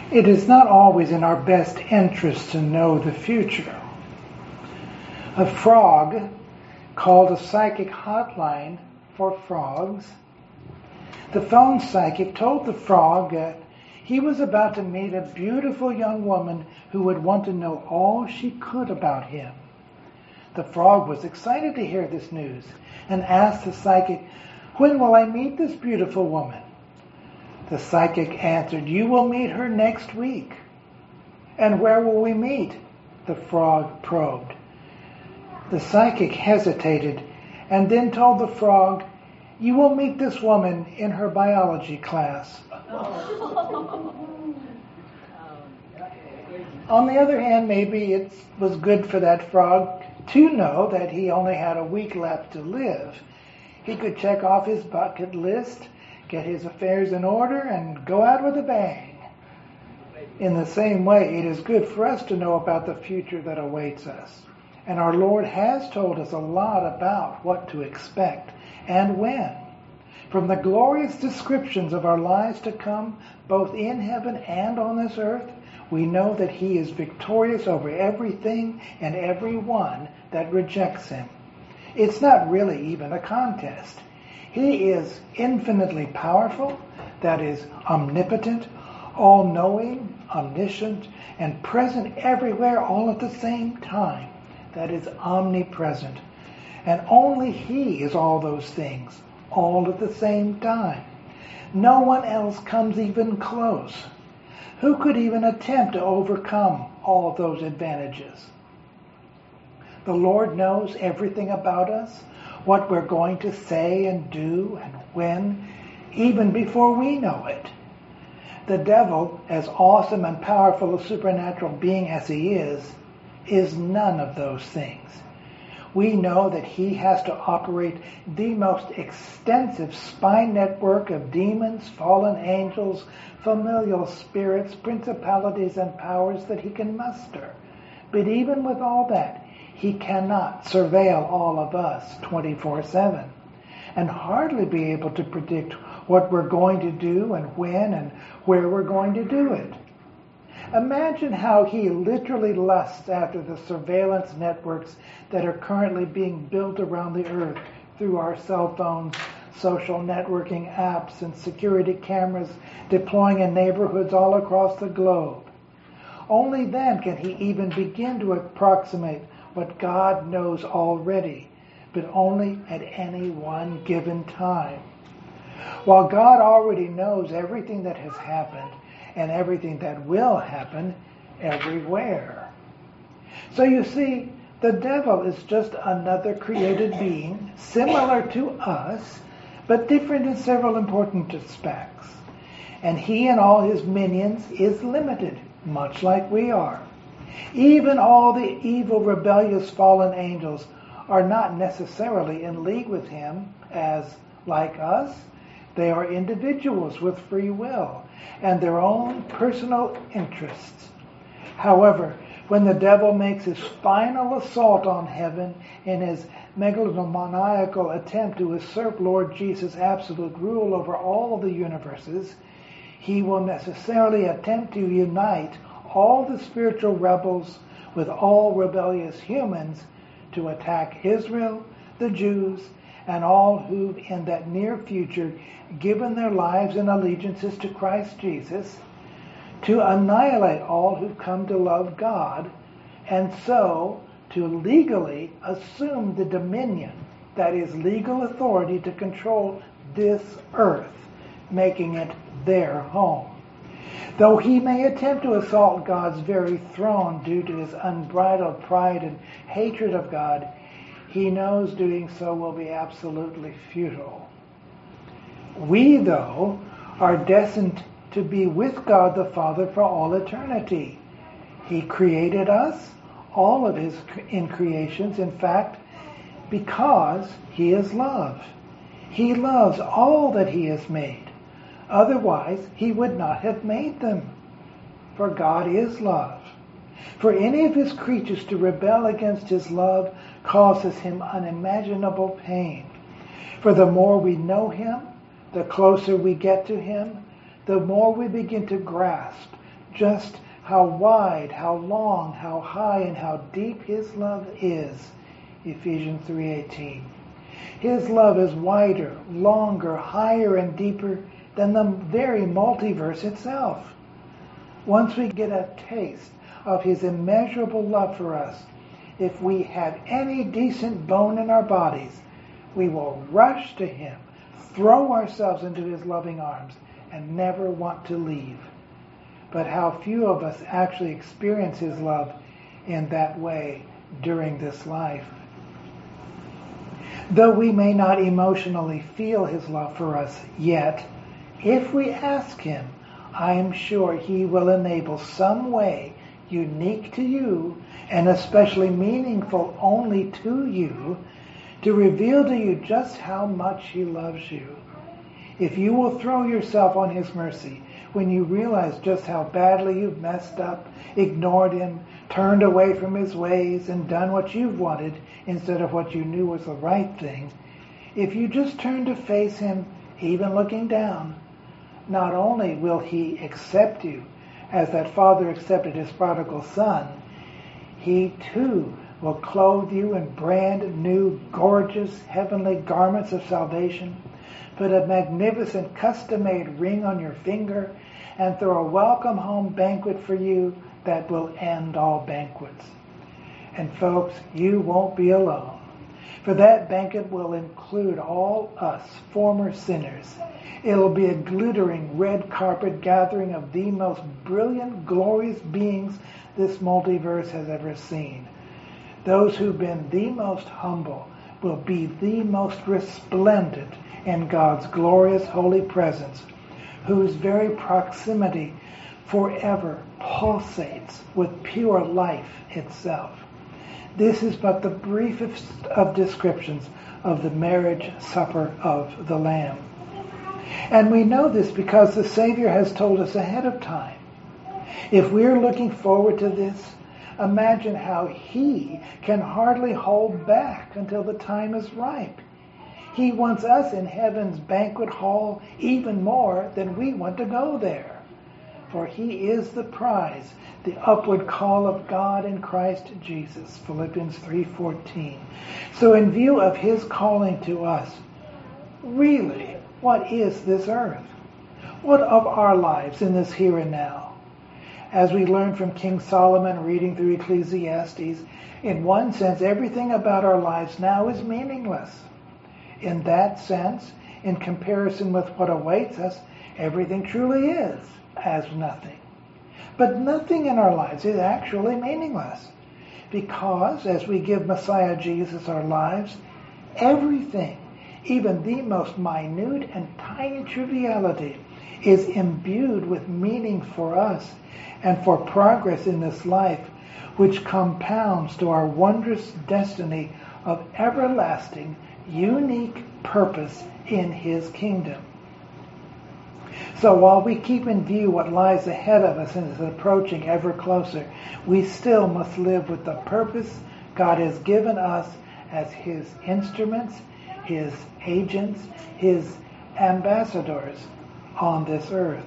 It is not always in our best interest to know the future. A frog called a psychic hotline for frogs. The phone psychic told the frog that he was about to meet a beautiful young woman who would want to know all she could about him. The frog was excited to hear this news and asked the psychic, "When will I meet this beautiful woman?" The psychic answered, "You will meet her next week." "And where will we meet?" the frog probed. The psychic hesitated and then told the frog, "You will meet this woman in her biology class." On the other hand, maybe it was good for that frog to know that he only had a week left to live. He could check off his bucket list, get his affairs in order, and go out with a bang. In the same way, it is good for us to know about the future that awaits us. And our Lord has told us a lot about what to expect and when. From the glorious descriptions of our lives to come, both in heaven and on this earth, we know that He is victorious over everything and everyone that rejects Him. It's not really even a contest. He is infinitely powerful, that is, omnipotent, all-knowing, omniscient, and present everywhere all at the same time, that is, omnipresent. And only He is all those things, all at the same time. No one else comes even close. Who could even attempt to overcome all those advantages? The Lord knows everything about us, what we're going to say and do and when, even before we know it. The devil, as awesome and powerful a supernatural being as he is none of those things. We know that he has to operate the most extensive spy network of demons, fallen angels, familial spirits, principalities, and powers that he can muster. But even with all that, he cannot surveil all of us 24/7 and hardly be able to predict what we're going to do and when and where we're going to do it. Imagine how he literally lusts after the surveillance networks that are currently being built around the earth through our cell phones, social networking apps, and security cameras deploying in neighborhoods all across the globe. Only then can he even begin to approximate what God knows already, but only at any one given time. While God already knows everything that has happened and everything that will happen everywhere. So you see, the devil is just another created being, similar to us, but different in several important aspects. And he and all his minions is limited, much like we are. Even all the evil, rebellious, fallen angels are not necessarily in league with him as, like us, they are individuals with free will and their own personal interests. However, when the devil makes his final assault on heaven in his megalomaniacal attempt to usurp Lord Jesus' absolute rule over all of the universes, he will necessarily attempt to unite all the spiritual rebels with all rebellious humans to attack Israel, the Jews, and all who've in that near future given their lives and allegiances to Christ Jesus, to annihilate all who've come to love God, and so to legally assume the dominion, that is, legal authority to control this earth, making it their home. Though he may attempt to assault God's very throne due to his unbridled pride and hatred of God, he knows doing so will be absolutely futile. We, though, are destined to be with God the Father for all eternity. He created us, all of his creations, in fact, because he is love. He loves all that he has made. Otherwise, he would not have made them. For God is love. For any of his creatures to rebel against his love causes him unimaginable pain. For the more we know him, the closer we get to him, the more we begin to grasp just how wide, how long, how high, and how deep his love is. Ephesians 3:18. His love is wider, longer, higher, and deeper than the very multiverse itself. Once we get a taste of his immeasurable love for us, if we have any decent bone in our bodies, we will rush to him, throw ourselves into his loving arms, and never want to leave. But how few of us actually experience his love in that way during this life. Though we may not emotionally feel his love for us yet, if we ask him, I am sure he will enable some way unique to you and especially meaningful only to you to reveal to you just how much he loves you. If you will throw yourself on his mercy when you realize just how badly you've messed up, ignored him, turned away from his ways, and done what you've wanted instead of what you knew was the right thing, if you just turn to face him, even looking down, not only will he accept you as that father accepted his prodigal son, he too will clothe you in brand new, gorgeous, heavenly garments of salvation, put a magnificent custom-made ring on your finger, and throw a welcome home banquet for you that will end all banquets. And folks, you won't be alone, for that banquet will include all us former sinners. It'll be a glittering red carpet gathering of the most brilliant, glorious beings this multiverse has ever seen. Those who've been the most humble will be the most resplendent in God's glorious holy presence, whose very proximity forever pulsates with pure life itself. This is but the briefest of descriptions of the marriage supper of the Lamb. And we know this because the Savior has told us ahead of time. If we're looking forward to this, imagine how he can hardly hold back until the time is ripe. He wants us in heaven's banquet hall even more than we want to go there. For he is the prize, the upward call of God in Christ Jesus, Philippians 3:14. So in view of his calling to us, really, what is this earth? What of our lives in this here and now? As we learn from King Solomon reading through Ecclesiastes, in one sense, everything about our lives now is meaningless. In that sense, in comparison with what awaits us, everything truly is as nothing. But nothing in our lives is actually meaningless, because as we give Messiah Jesus our lives, everything, even the most minute and tiny triviality, is imbued with meaning for us and for progress in this life, which compounds to our wondrous destiny of everlasting, unique purpose in his kingdom. So while we keep in view what lies ahead of us and is approaching ever closer, we still must live with the purpose God has given us as his instruments, his agents, his ambassadors on this earth.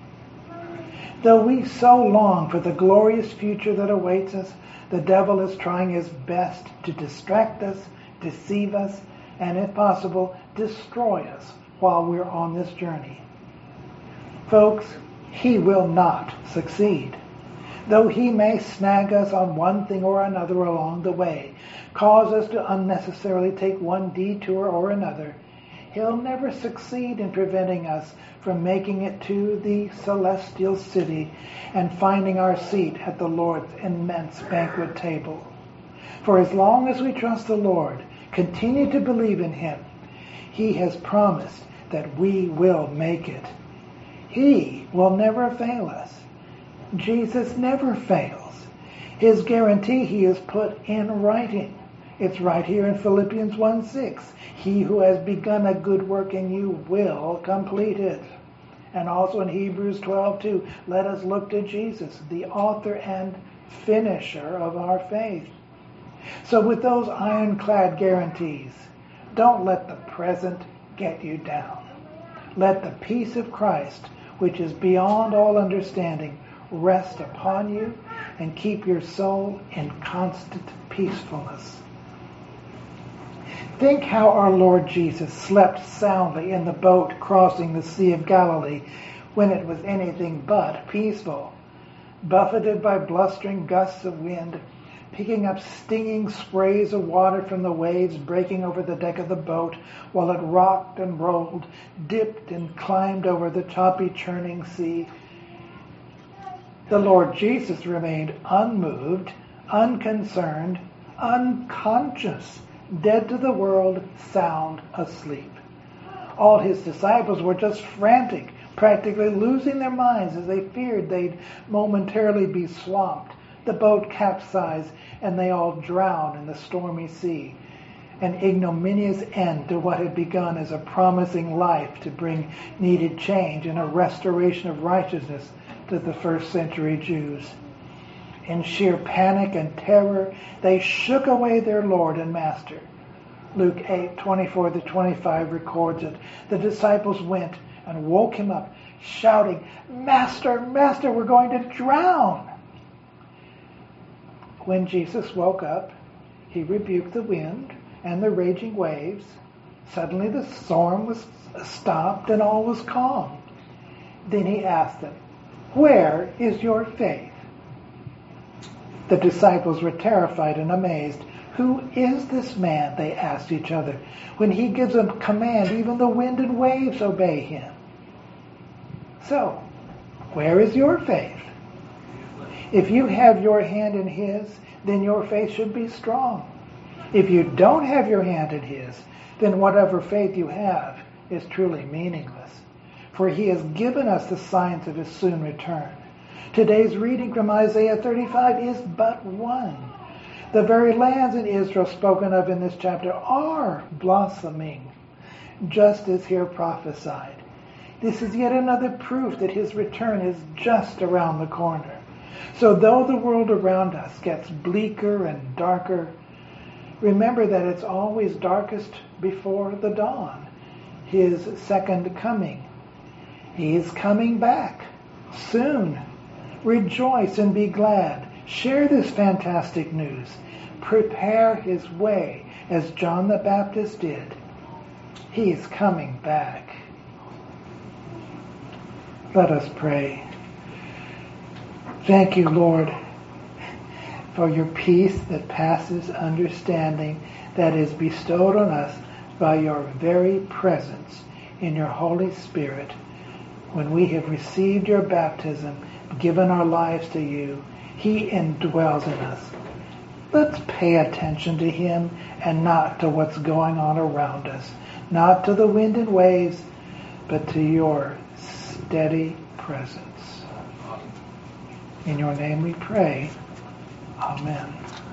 Though we so long for the glorious future that awaits us, the devil is trying his best to distract us, deceive us, and if possible, destroy us while we're on this journey. Folks, he will not succeed. Though he may snag us on one thing or another along the way, cause us to unnecessarily take one detour or another, he'll never succeed in preventing us from making it to the celestial city and finding our seat at the Lord's immense banquet table. For as long as we trust the Lord, continue to believe in him, he has promised that we will make it. He will never fail us. Jesus never fails. His guarantee he has put in writing. It's right here in Philippians 1:6. He who has begun a good work in you will complete it. And also in Hebrews 12:2, let us look to Jesus, the author and finisher of our faith. So with those ironclad guarantees, don't let the present get you down. Let the peace of Christ, which is beyond all understanding, rest upon you and keep your soul in constant peacefulness. Think how our Lord Jesus slept soundly in the boat crossing the Sea of Galilee when it was anything but peaceful. Buffeted by blustering gusts of wind, picking up stinging sprays of water from the waves breaking over the deck of the boat while it rocked and rolled, dipped and climbed over the choppy churning sea. The Lord Jesus remained unmoved, unconcerned, unconscious, dead to the world, sound asleep. All his disciples were just frantic, practically losing their minds as they feared they'd momentarily be swamped. The boat capsized and they all drowned in the stormy sea. An ignominious end to what had begun as a promising life to bring needed change and a restoration of righteousness to the first century Jews. In sheer panic and terror, they shook away their Lord and Master. Luke 8:24-25 records it. The disciples went and woke him up, shouting, "Master, Master, we're going to drown." When Jesus woke up, he rebuked the wind and the raging waves. Suddenly the storm was stopped and all was calm. Then he asked them, "Where is your faith?" The disciples were terrified and amazed. "Who is this man?" they asked each other. "When he gives a command, even the wind and waves obey him." So, where is your faith? If you have your hand in his, then your faith should be strong. If you don't have your hand in his, then whatever faith you have is truly meaningless. For he has given us the signs of his soon return. Today's reading from Isaiah 35 is but one. The very lands in Israel spoken of in this chapter are blossoming, just as here prophesied. This is yet another proof that his return is just around the corner. So though the world around us gets bleaker and darker, remember that it's always darkest before the dawn, his second coming. He's coming back soon. Rejoice and be glad. Share this fantastic news. Prepare his way as John the Baptist did. He's coming back. Let us pray. Thank you, Lord, for your peace that passes understanding that is bestowed on us by your very presence in your Holy Spirit. When we have received your baptism, given our lives to you, he indwells in us. Let's pay attention to him and not to what's going on around us, not to the wind and waves, but to your steady presence. In your name we pray. Amen.